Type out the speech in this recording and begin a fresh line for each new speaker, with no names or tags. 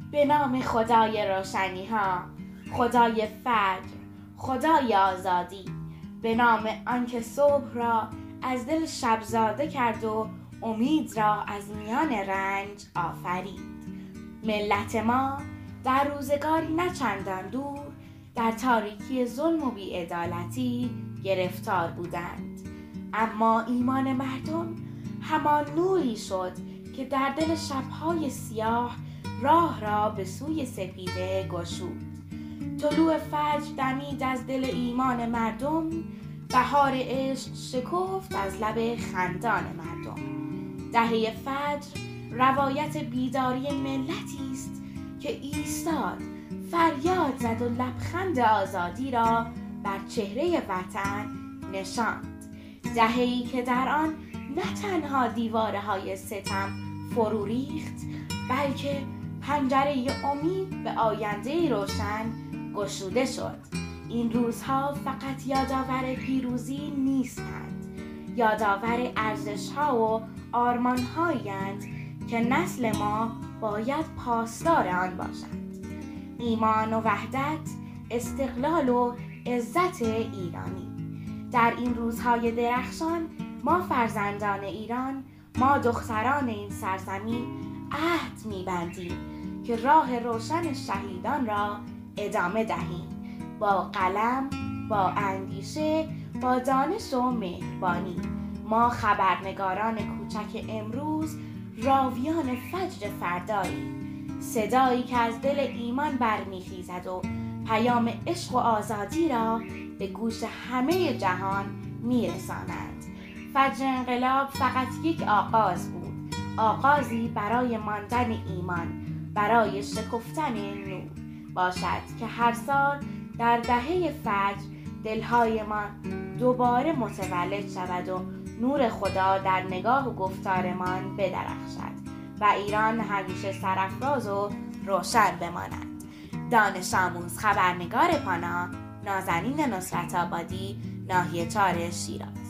به نام خدای روشنی ها، خدای فجر، خدای آزادی، به نام آنکه صبح را از دل شب زاده کرد و امید را از میان رنج آفرید. ملت ما در روزگاری نه چندان دور در تاریکی ظلم و بی‌عدالتی گرفتار بودند، اما ایمان مردم همان نوری شد که در دل شب‌های سیاه راه را به سوی سپیده گشود. طلوع فجر دمید از دل ایمان مردم، بهار عشق شکفت از لب خندان مردم. دهه فجر روایت بیداری ملتی است که ایستاد، فریاد زد و لبخند آزادی را بر چهره وطن نشاند. دهه‌ای که در آن نه تنها دیوارهای ستم فرو ریخت، بلکه پنجره امید به آینده روشن گشوده شد. این روزها فقط یادآور پیروزی نیستند، یادآور ارزش‌ها و آرمان‌هایند که نسل ما باید پاسدار آن باشند. ایمان و وحدت، استقلال و عزت ایرانی. در این روزهای درخشان ما فرزندان ایران، ما دختران این سرزمین عهد می‌بندیم که راه روشن شهیدان را ادامه دهیم، با قلم، با اندیشه، با دانش و مهربانی. ما خبرنگاران کوچک امروز راویان فجر فرداییم، صدایی که از دل ایمان برمیخیزد و پیام عشق و آزادی را به گوش همه جهان میرساند. فجر انقلاب فقط یک آغاز بود، آغازی برای ماندن ایمان، برای شکفتن نور. باشد که هر سال در دهه فجر دلهایمان دوباره متولد شود و نور خدا در نگاه و گفتارمان بدرخشد و ایران همیشه سرافراز و روشن بماند. دانش آموز خبرنگار پانا، نازنین نصرت آبادی، ناحیه 4 شیراز.